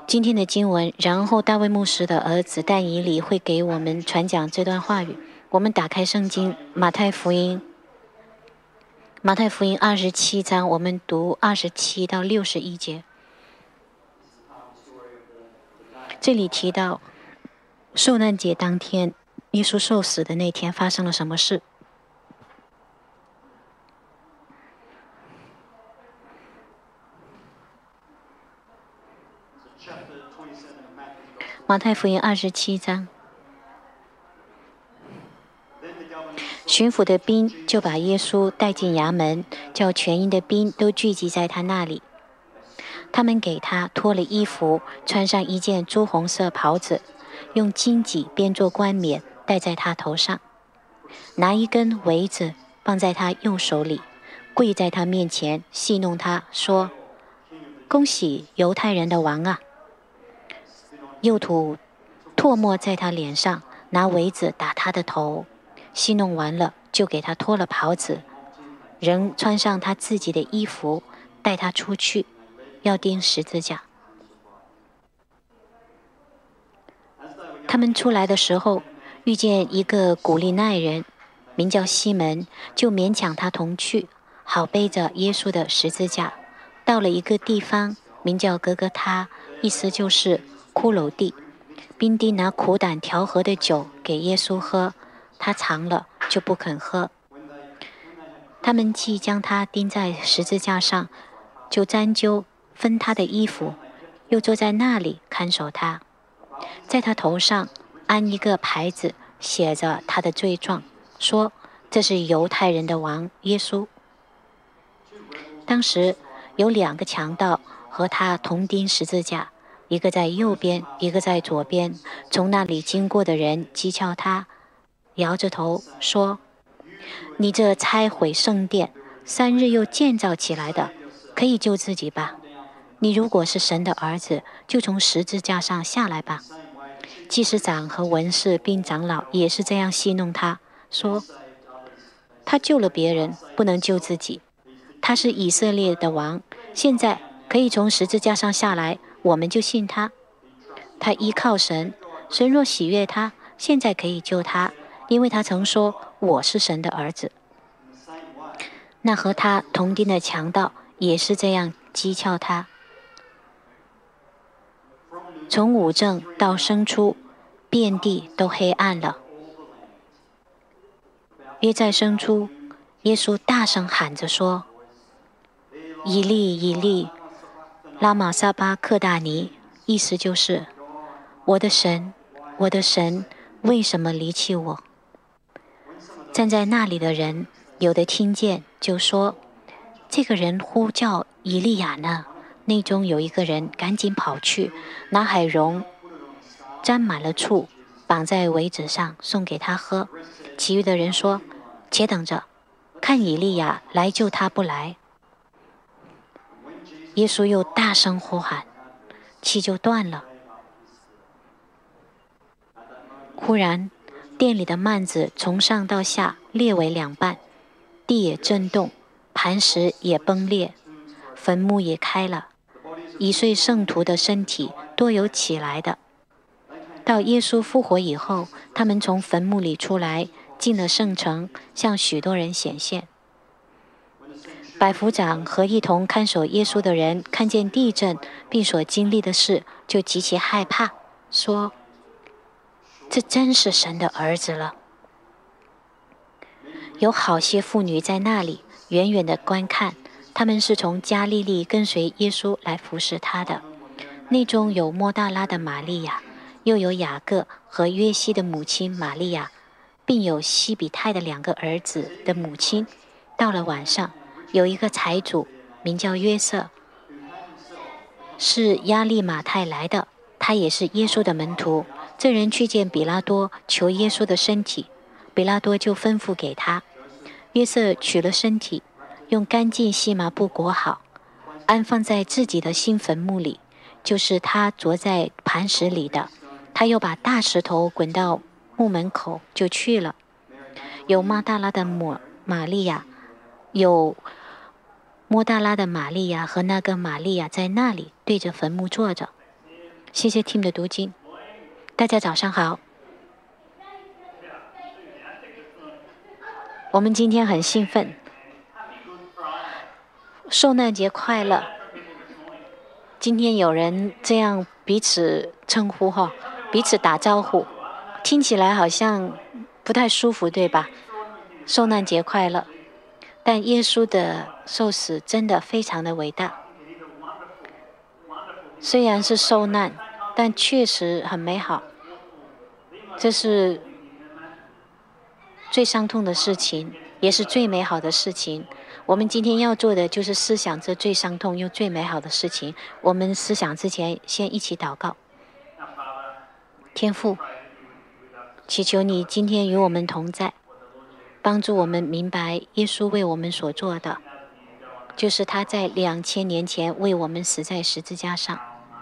今天的经文，然后大卫牧师的儿子但以理会给我们传讲这段话语。我们打开圣经马太福音27章，我们读27到61节。这里提到受难节当天，耶稣受死的那天发生了什么事。马太福音27章，巡抚的兵就把耶稣带进衙门，叫全营的兵都聚集在他那里。他们给他脱了衣服，穿上一件朱红色袍子，用荆棘编作冠冕戴在他头上，拿一根苇子放在他右手里，跪在他面前戏弄他，说：“恭喜犹太人的王啊！”又吐唾沫在他脸上，拿苇子打他的头。戏弄完了，就给他脱了袍子，仍穿上他自己的衣服，带他出去，要钉十字架。他们出来的时候，遇见一个古利奈人，名叫西门，就勉强他同去，好背着耶稣的十字架。到了一个地方，名叫格格他，意思就是骷髅地。兵丁拿苦胆调和的酒给耶稣喝，他尝了就不肯喝。他们既将他钉在十字架上，就沾揪分他的衣服，又坐在那里看守他，在他头上安一个牌子，写着他的罪状，说这是犹太人的王耶稣。当时有2个强盗和他同钉十字架，一个在右边，一个在左边。从那里经过的人讥诮他，摇着头说：“你这拆毁圣殿，3日又建造起来的，可以救自己吧？你如果是神的儿子，就从十字架上下来吧。”祭司长和文士并长老也是这样戏弄他，说：“他救了别人，不能救自己。他是以色列的王，现在可以从十字架上下来，我们就信他。他依靠神，神若喜悦他，现在可以救他，因为他曾说我是神的儿子。”那和他同钉的强盗也是这样讥诮他。从午正到申初，遍地都黑暗了。约在申初，耶稣大声喊着说：“以利以利，拉玛撒巴克大尼”，意思就是我的神，我的神，为什么离弃我？站在那里的人有的听见，就说：“这个人呼叫以利亚呢。”内中有一个人赶紧跑去，拿海蓉沾满了醋，绑在苇子上送给他喝。其余的人说：“且等着，看以利亚来救他不来。”耶稣又大声呼喊，气就断了。忽然殿里的幔子从上到下裂为2半，地也震动，磐石也崩裂，坟墓也开了，已睡圣徒的身体多有起来的。到耶稣复活以后，他们从坟墓里出来，进了圣城，向许多人显现。百夫长和一同看守耶稣的人看见地震并所经历的事，就极其害怕，说：“这真是神的儿子了。”有好些妇女在那里远远地观看，他们是从加利利跟随耶稣来服侍他的。内中有抹大拉的玛利亚，又有雅各和约西的母亲玛利亚，并有西比泰的2个儿子的母亲。到了晚上，有一个财主名叫约瑟，是亚利马太来的，他也是耶稣的门徒。这人去见比拉多，求耶稣的身体，比拉多就吩咐给他。约瑟取了身体，用干净细麻布裹好，安放在自己的新坟墓里，就是他着在磐石里的。他又把大石头滚到墓门口，就去了。有抹大拉的玛利亚，有抹大拉的玛利亚和那个玛利亚在那里对着坟墓坐着。 谢谢 Tim 的读经。大家早上好。我们今天很兴奋，受难节快乐。今天有人这样彼此称呼彼此打招呼，听起来好像不太舒服，对吧？受难节快乐。但耶稣的受死真的非常的伟大，虽然是受难，但确实很美好。这是最伤痛的事情，也是最美好的事情。我们今天要做的就是思想这最伤痛又最美好的事情。我们思想之前，先一起祷告。天父，祈求你今天与我们同在，帮助我们明白耶稣为我们所做的，就是他在2000年前为我们死在十字架上。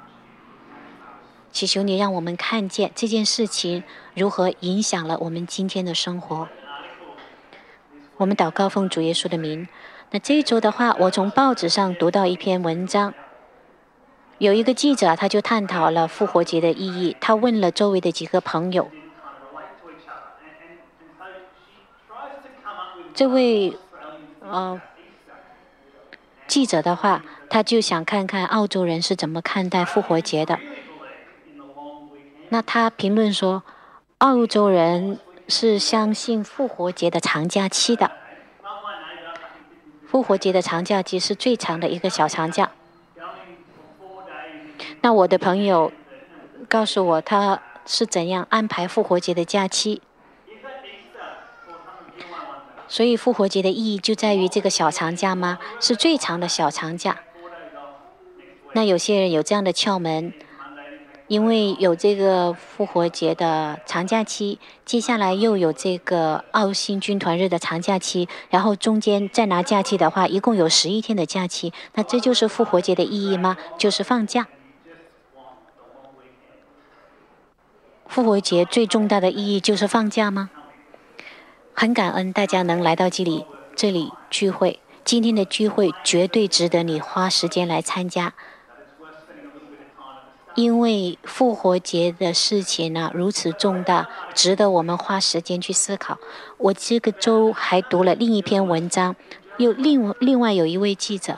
祈求你让我们看见这件事情如何影响了我们今天的生活。我们祷告奉主耶稣的名。那这一周的话，我从报纸上读到一篇文章，有一个记者他就探讨了复活节的意义。他问了周围的几个朋友，这位记者的话，他就想看看澳洲人是怎么看待复活节的。那他评论说，澳洲人是相信复活节的长假期的。复活节的长假期是最长的一个小长假。那我的朋友告诉我他是怎样安排复活节的假期。所以复活节的意义就在于这个小长假吗？是最长的小长假。那有些人有这样的窍门，因为有这个复活节的长假期，接下来又有这个澳新军团日的长假期，然后中间再拿假期的话，一共有11天的假期。那这就是复活节的意义吗？就是放假。复活节最重大的意义就是放假吗？很感恩大家能来到这里聚会。今天的聚会绝对值得你花时间来参加，因为复活节的事情呢如此重大，值得我们花时间去思考。我这个周还读了另一篇文章，另外有一位记者，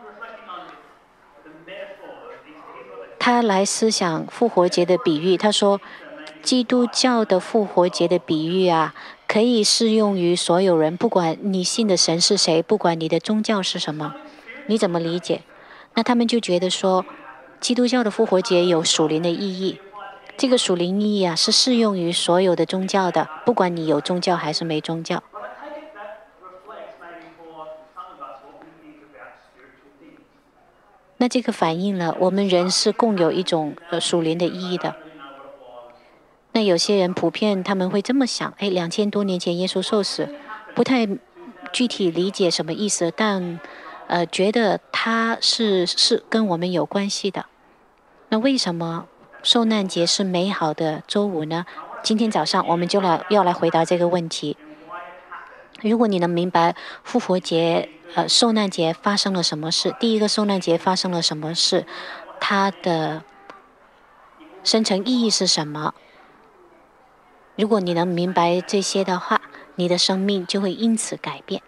他来思想复活节的比喻。他说，基督教的复活节的比喻可以适用于所有人，不管你信的神是谁，不管你的宗教是什么，你怎么理解？那他们就觉得说，基督教的复活节有属灵的意义。这个属灵意义是适用于所有的宗教的，不管你有宗教还是没宗教。那这个反映了我们人是共有一种属灵的意义的。那有些人普遍他们会这么想，2000多年前耶稣受死，不太具体理解什么意思，但觉得他是跟我们有关系的。那为什么受难节是美好的周五呢？今天早上我们就要来回答这个问题。如果你能明白复活节受难节发生了什么事，第一个受难节发生了什么事，它的深层意义是什么，如果你能明白这些的话，你的生命就会因此改变。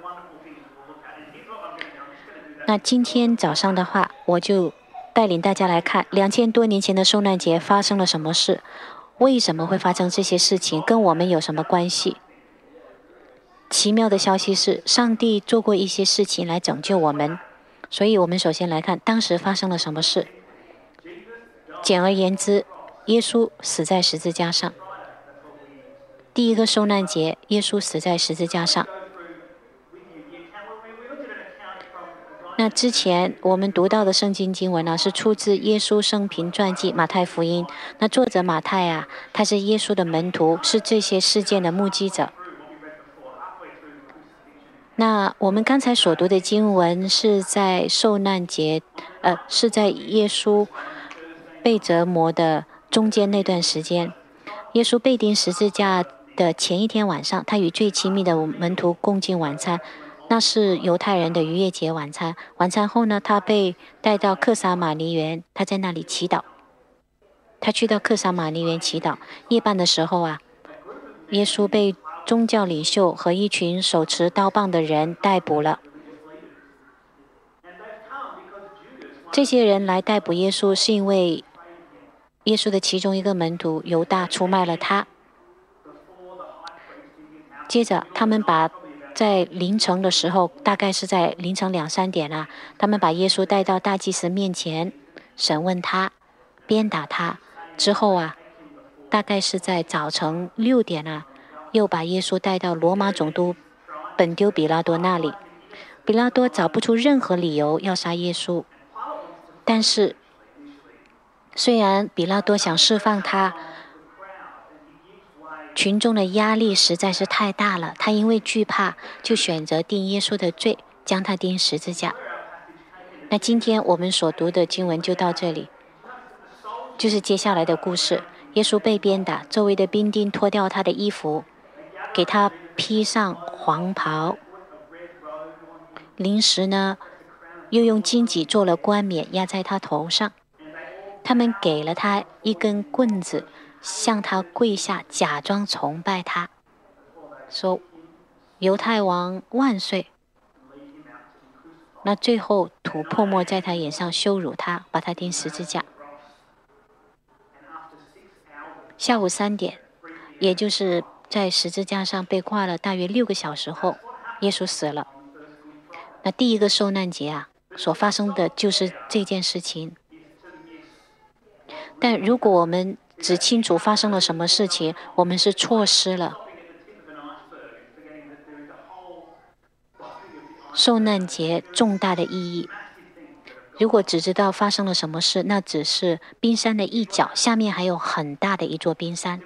那今天早上的话，我就带领大家来看2000多年前的受难节发生了什么事，为什么会发生这些事情，跟我们有什么关系。奇妙的消息是，上帝做过一些事情来拯救我们。所以我们首先来看当时发生了什么事。简而言之，耶稣死在十字架上。第一个受难节，耶稣死在十字架上。那之前我们读到的圣经经文是出自耶稣生平传记马太福音。那作者马太他是耶稣的门徒，是这些事件的目击者。那我们刚才所读的经文是在受难节，是在耶稣被折磨的中间那段时间。耶稣被钉十字架的前一天晚上，他与最亲密的门徒共进晚餐，那是犹太人的逾越节晚餐。晚餐后呢，他被带到克撒玛尼园，他在那里祈祷。 他去到克撒玛尼园祈祷。夜半的时候啊，耶稣被宗教领袖和一群手持刀棒的人逮捕了。这些人来逮捕耶稣，是因为耶稣的其中一个门徒犹大出卖了他。接着，他们在凌晨的时候，大概是在凌晨2、3点啊，他们把耶稣带到大祭司面前，审问他，鞭打他。之后啊，大概是在早晨6点啊，又把耶稣带到罗马总督本丢比拉多那里。比拉多找不出任何理由要杀耶稣，但是虽然比拉多想释放他，群众的压力实在是太大了，他因为惧怕，就选择定耶稣的罪，将他钉十字架。那今天我们所读的经文就到这里，就是接下来的故事。耶稣被鞭打，周围的兵丁脱掉他的衣服，给他披上黄袍，临时呢，又用荆棘做了冠冕压在他头上。他们给了他一根棍子，向他跪下，假装崇拜他，说犹太王万岁。那最后吐唾沫在他脸上，羞辱他，把他钉十字架。下午3点，也就是在十字架上被挂了大约6个小时后，耶稣死了。那第一个受难节啊，所发生的就是这件事情。但如果我们只清楚发生了什么事情，我们是错失了受难节重大的意义。如果只知道发生了什么事，那只是冰山的一角，下面还有很大的一座冰山。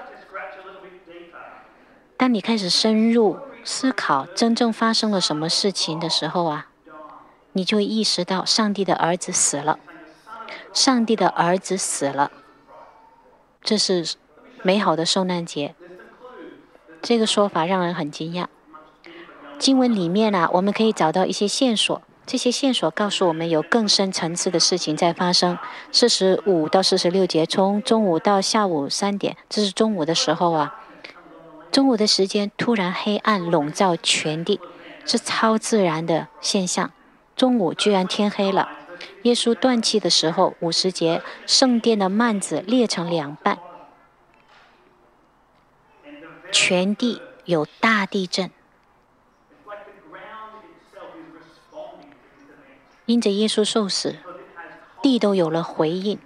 当你开始深入思考真正发生了什么事情的时候啊，你就会意识到上帝的儿子死了。上帝的儿子死了，这是美好的受难节。这个说法让人很惊讶。经文里面啊，我们可以找到一些线索，这些线索告诉我们有更深层次的事情在发生。45到46节，从中午到下午3点，这是中午的时候啊。中午的时间突然黑暗笼罩全地，是超自然的现象。中午居然天黑了。耶稣断气的时候，50节，圣殿的幔子裂成2半，全地有大地震。因着耶稣受死，地都有了回应，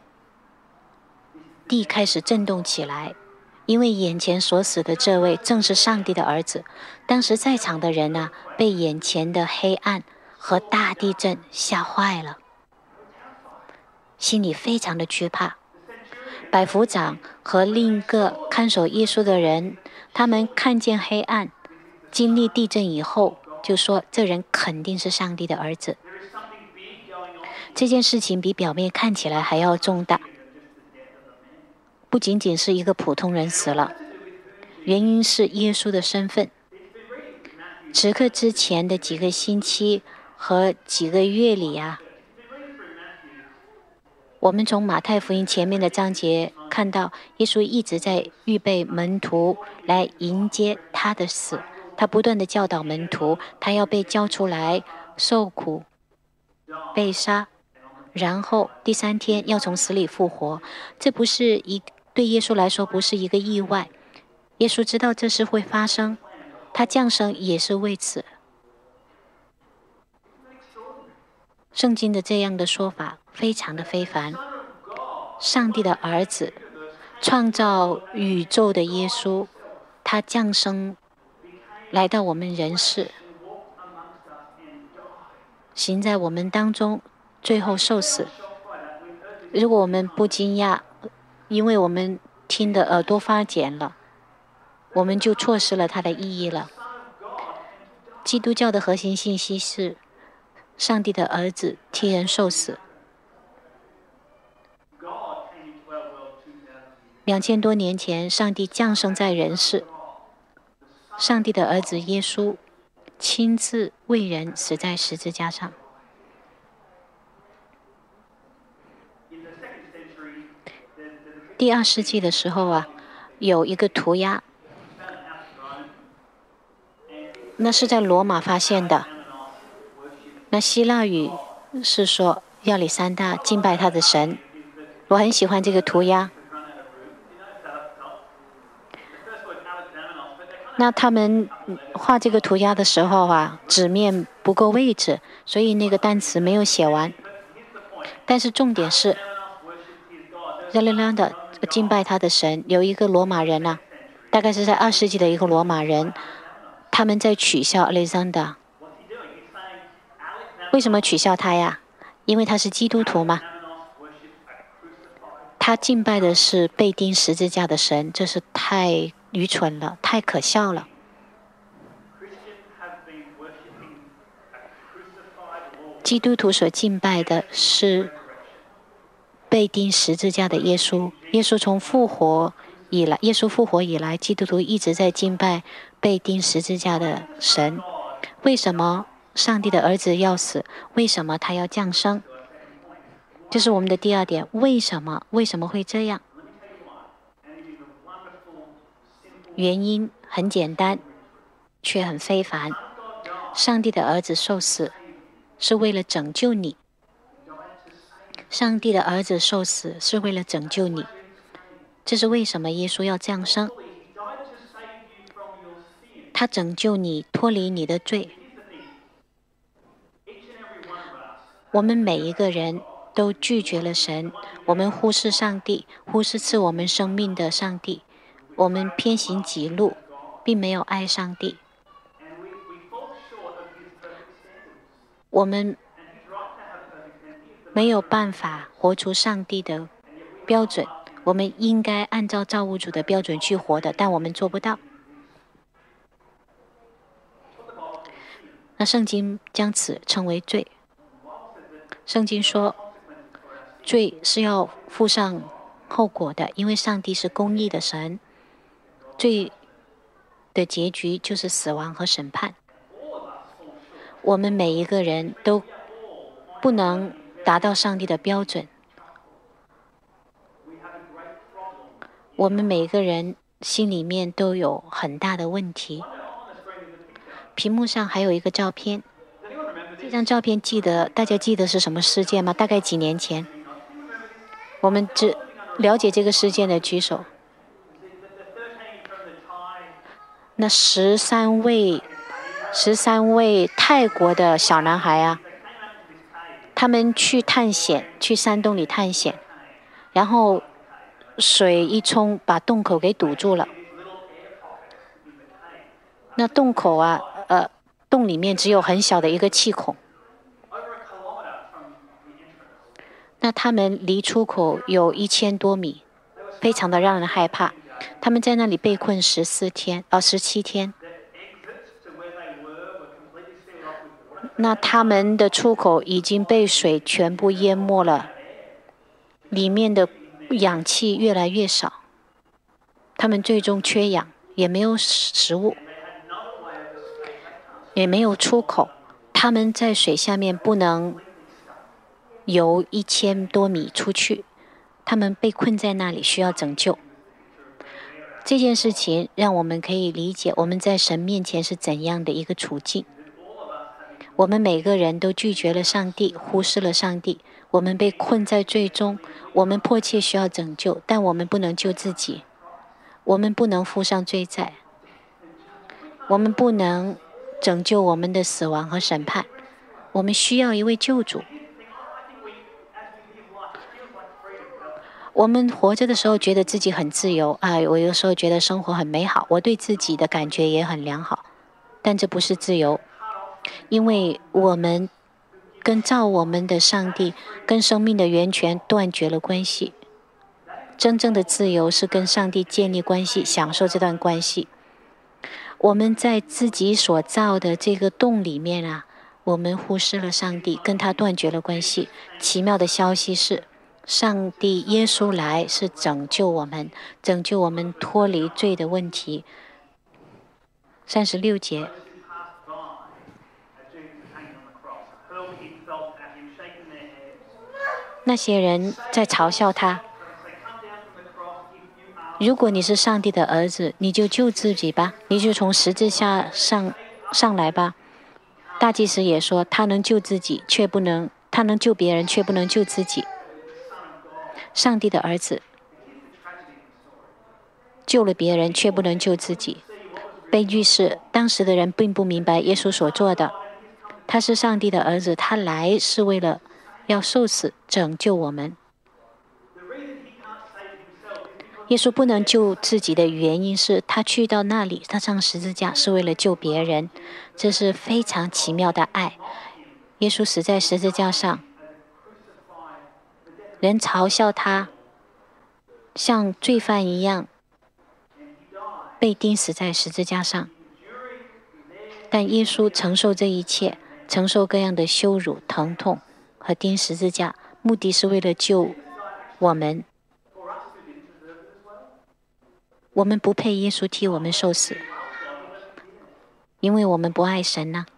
地开始震动起来，因为眼前所死的这位正是上帝的儿子。当时在场的人啊，被眼前的黑暗和大地震吓坏了，心里非常的惧怕。百夫长和另一个看守耶稣的人，他们看见黑暗，经历地震以后，就说这人肯定是上帝的儿子。这件事情比表面看起来还要重大，不仅仅是一个普通人死了，原因是耶稣的身份。此刻之前的几个星期和几个月里啊，我们从马太福音前面的章节看到，耶稣一直在预备门徒来迎接他的死。他不断地教导门徒，他要被交出来受苦、被杀，然后第3天要从死里复活。这对耶稣来说不是一个意外。耶稣知道这事会发生，他降生也是为此。圣经的这样的说法非常的非凡。上帝的儿子，创造宇宙的耶稣，他降生来到我们人世，行在我们当中，最后受死。如果我们不惊讶，因为我们听的耳朵发茧了，我们就错失了它的意义了。基督教的核心信息是上帝的儿子替人受死。2000多年前，上帝降生在人世，上帝的儿子耶稣亲自为人死在十字架上。 第2世纪的时候啊，有一个涂鸦，那是在罗马发现的。那希腊语是说亚历山大敬拜他的神。我很喜欢这个涂鸦。那他们画这个涂鸦的时候啊，纸面不够位置，所以那个单词没有写完。但是重点是亚历山大敬拜他的神，有一个罗马人啊，大概是在2世纪的一个罗马人，他们在取笑亚历山大。为什么取笑他呀？因为他是基督徒嘛。他敬拜的是被钉十字架的神，这是太愚蠢了，太可笑了。基督徒所敬拜的是被钉十字架的耶稣。耶稣复活以来，基督徒一直在敬拜被钉十字架的神。为什么上帝的儿子要死？为什么他要降生？这是我们的第2点。为什么会这样？原因很简单，却很非凡。上帝的儿子受死是为了拯救你。上帝的儿子受死是为了拯救你。这是为什么耶稣要降生？他拯救你，脱离你的罪。我们每一个人都拒绝了神，我们忽视上帝，忽视赐我们生命的上帝，我们偏行己路，并没有爱上帝。我们没有办法活出上帝的标准，我们应该按照造物主的标准去活的，但我们做不到。那圣经将此称为罪。圣经说，罪是要负上后果的，因为上帝是公义的神。罪的结局就是死亡和审判。我们每一个人都不能达到上帝的标准。我们每个人心里面都有很大的问题。屏幕上还有一个照片，这张照片大家记得是什么事件吗？大概几年前。我们只了解这个事件的举手。那13位泰国的小男孩啊，他们去探险，去山洞里探险，然后水一冲，把洞口给堵住了。那洞口啊，洞里面只有很小的一个气孔。那他们离出口有1000多米，非常的让人害怕。他们在那里被困17天。那他们的出口已经被水全部淹没了，里面的氧气越来越少，他们最终缺氧，也没有食物，也没有出口。他们在水下面不能游1000多米出去，他们被困在那里，需要拯救。这件事情让我们可以理解我们在神面前是怎样的一个处境。我们每个人都拒绝了上帝，忽视了上帝，我们被困在罪中，我们迫切需要拯救，但我们不能救自己，我们不能负上罪债，我们不能拯救我们的死亡和审判，我们需要一位救主。我们活着的时候觉得自己很自由啊，我有时候觉得生活很美好，我对自己的感觉也很良好，但这不是自由，因为我们跟造我们的上帝、跟生命的源泉断绝了关系。真正的自由是跟上帝建立关系，享受这段关系。我们在自己所造的这个洞里面啊，我们忽视了上帝，跟他断绝了关系。奇妙的消息是，上帝耶稣来是拯救我们脱离罪的问题。36节，那些人在嘲笑他， 如果你是上帝的儿子，你就救自己吧，你就从十字架上来吧。大祭司也说，他能救自己，他能救别人，却不能救自己。上帝的儿子救了别人，却不能救自己。悲剧是，当时的人并不明白耶稣所做的。他是上帝的儿子，他来是为了要受死，拯救我们。耶稣不能救自己的原因是，他去到那里，他上十字架是为了救别人。这是非常奇妙的爱。耶稣死在十字架上，人嘲笑他像罪犯一样被钉死在十字架上，但耶稣承受这一切，承受各样的羞辱、疼痛和钉十字架，目的是为了救我们。我们不配耶稣替我们受死，因为我们不爱神呢。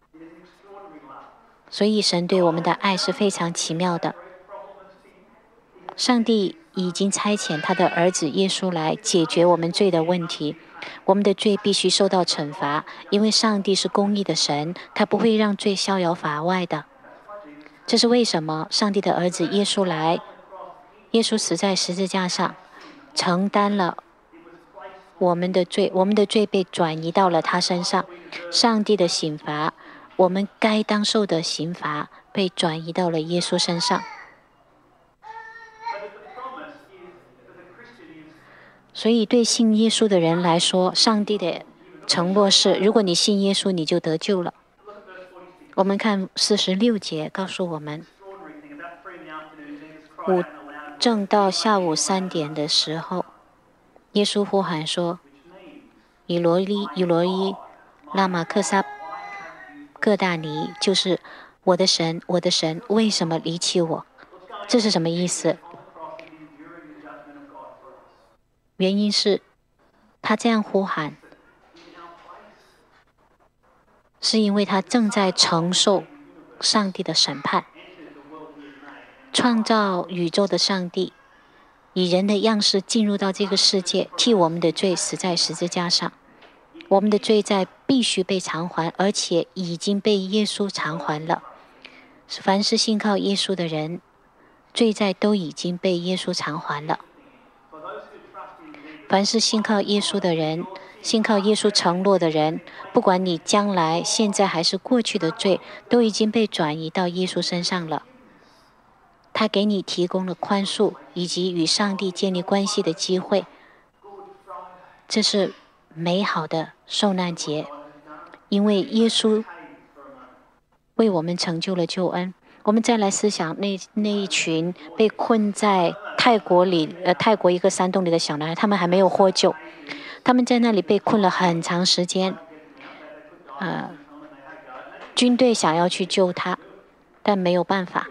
所以神对我们的爱是非常奇妙的。上帝已经差遣他的儿子耶稣来解决我们罪的问题。我们的罪必须受到惩罚，因为上帝是公义的神，他不会让罪逍遥法外的。这是为什么上帝的儿子耶稣来，耶稣死在十字架上，承担了我们的罪，我们的罪被转移到了他身上。上帝的刑罚，我们该当受的刑罚，被转移到了耶稣身上。所以对信耶稣的人来说，上帝的承诺是，如果你信耶稣，你就得救了。我们看46节告诉我们，正到下午3点的时候，耶稣呼喊说，以罗伊，以罗伊，拉玛克撒各大尼，就是我的神，我的神，为什么离弃我？这是什么意思？原因是他这样呼喊，是因为他正在承受上帝的审判。创造宇宙的上帝以人的样式进入到这个世界，替我们的罪死在十字架上。我们的罪债必须被偿还，而且已经被耶稣偿还了。凡是信靠耶稣的人，罪债都已经被耶稣偿还了。凡是信靠耶稣的人，信靠耶稣承诺的人，不管你将来、现在还是过去的罪，都已经被转移到耶稣身上了。他给你提供了宽恕以及与上帝建立关系的机会。这是美好的受难节，因为耶稣为我们成就了救恩。我们再来思想那一群被困在泰国一个山洞里的小男孩，他们还没有获救，他们在那里被困了很长时间。军队想要去救他，但没有办法。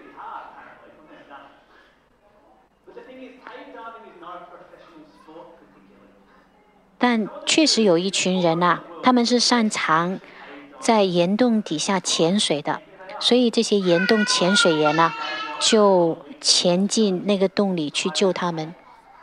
但确实有一群人他们是擅长在岩洞底下潜水的，所以这些岩洞潜水员就潜进那个洞里去救他们。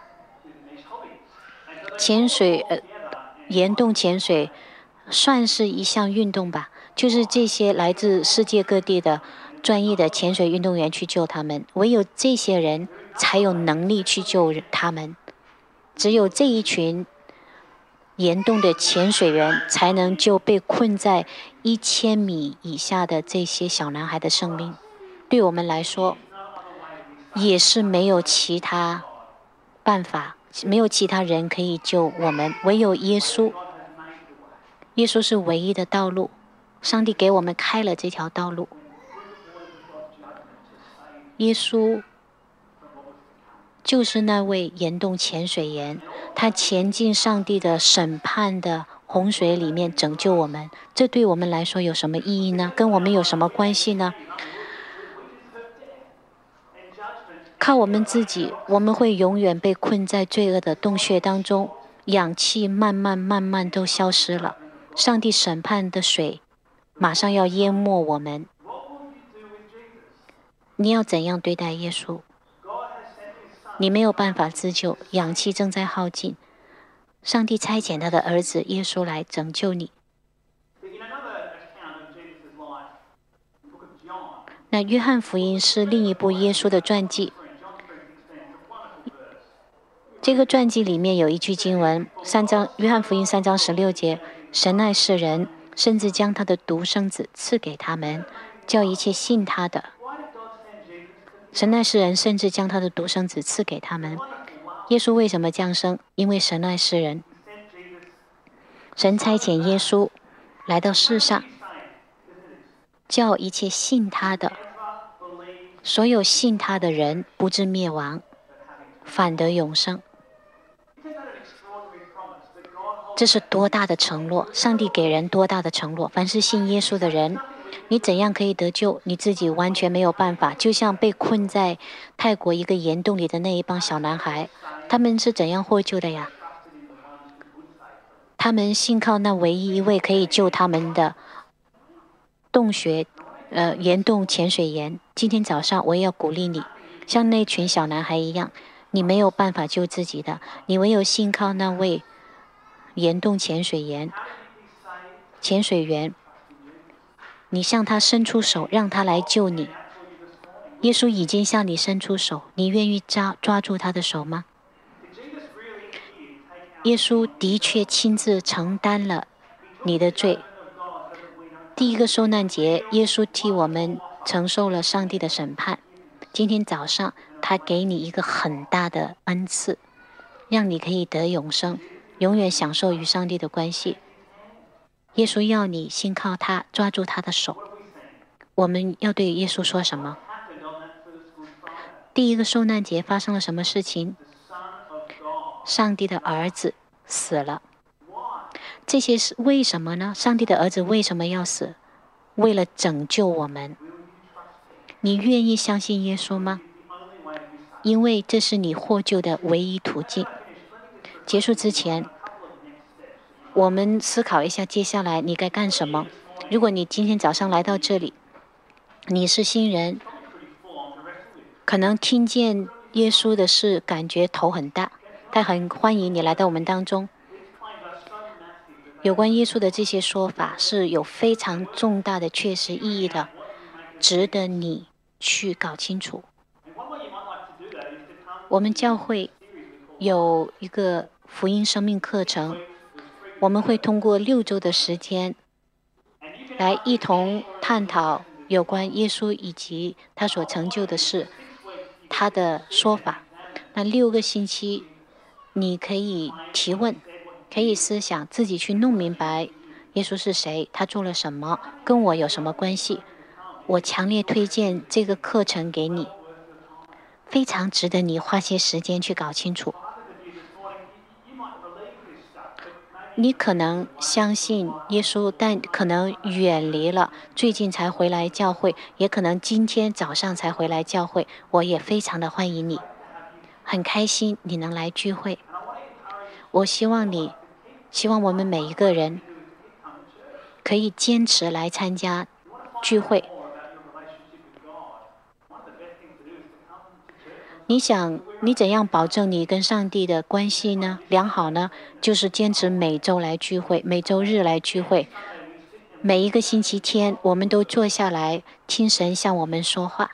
岩洞潜水算是一项运动吧，就是这些来自世界各地的专业的潜水运动员去救他们，唯有这些人才有能力去救他们，只有这一群岩洞的潜水员才能救被困在1000米以下的这些小男孩的生命。对我们来说，也是没有其他办法，没有其他人可以救我们，唯有耶稣。耶稣是唯一的道路，上帝给我们开了这条道路。耶稣就是那位岩洞潜水员，他潜进上帝的审判的洪水里面拯救我们。这对我们来说有什么意义呢？跟我们有什么关系呢？靠我们自己，我们会永远被困在罪恶的洞穴当中，氧气慢慢都消失了。上帝审判的水马上要淹没我们。你要怎样对待耶稣？ 你没有办法自救，氧气正在耗尽。上帝差遣他的儿子耶稣来拯救你。那约翰福音是另一部耶稣的传记。这个传记里面有一句经文，约翰福音3章16节，神爱世人，甚至将他的独生子赐给他们，叫一切信他的。神爱世人，甚至将他的独生子赐给他们。耶稣为什么降生？因为神爱世人。神差遣耶稣来到世上，叫一切信他的，所有信他的人不至灭亡，反得永生。这是多大的承诺！上帝给人多大的承诺！凡是信耶稣的人，你怎样可以得救？你自己完全没有办法。就像被困在泰国一个岩洞里的那一帮小男孩，他们是怎样获救的呀？他们信靠那唯一一位可以救他们的岩洞潜水员。今天早上我也要鼓励你，像那群小男孩一样，你没有办法救自己的，你唯有信靠那位岩洞潜水员，你向他伸出手，让他来救你。耶稣已经向你伸出手，你愿意抓住他的手吗？耶稣的确亲自承担了你的罪。第一个受难节，耶稣替我们承受了上帝的审判。今天早上，他给你一个很大的恩赐，让你可以得永生，永远享受与上帝的关系。耶稣要你信靠他，抓住他的手。我们要对耶稣说什么？第一个受难节发生了什么事情？上帝的儿子死了。这些是为什么呢？上帝的儿子为什么要死？为了拯救我们。你愿意相信耶稣吗？因为这是你获救的唯一途径。结束之前，我们思考一下接下来你该干什么。如果你今天早上来到这里，你是新人，可能听见耶稣的事感觉头很大，他很欢迎你来到我们当中。有关耶稣的这些说法是有非常重大的确实意义的，值得你去搞清楚。我们教会有一个福音生命课程，我们会通过6周的时间来一同探讨有关耶稣以及他所成就的事，他的说法。那6个星期你可以提问，可以思想，自己去弄明白耶稣是谁，他做了什么，跟我有什么关系。我强烈推荐这个课程给你，非常值得你花些时间去搞清楚。你可能相信耶稣，但可能远离了，最近才回来教会，也可能今天早上才回来教会。我也非常的欢迎你，很开心你能来聚会。我希望我们每一个人可以坚持来参加聚会。你怎样保证你跟上帝的关系呢？良好呢？就是坚持每周来聚会，每周日来聚会。每一个星期天，我们都坐下来听神向我们说话。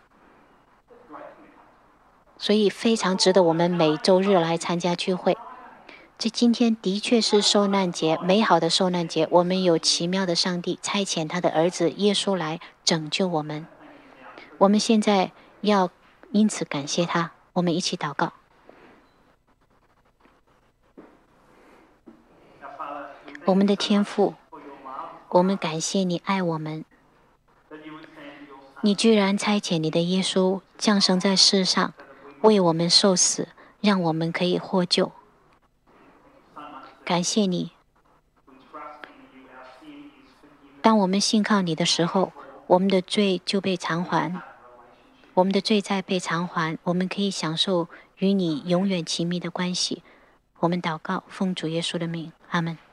所以非常值得我们每周日来参加聚会。这今天的确是受难节，美好的受难节。我们有奇妙的上帝差遣他的儿子耶稣来拯救我们。我们现在要因此感谢他。我们一起祷告。我们的天父，我们感谢你爱我们，你居然差遣你的耶稣降生在世上，为我们受死，让我们可以获救。感谢你，当我们信靠你的时候，我们的罪就被偿还，我们的罪债被偿还，我们可以享受与你永远亲密的关系。我们祷告，奉主耶稣的名，阿们。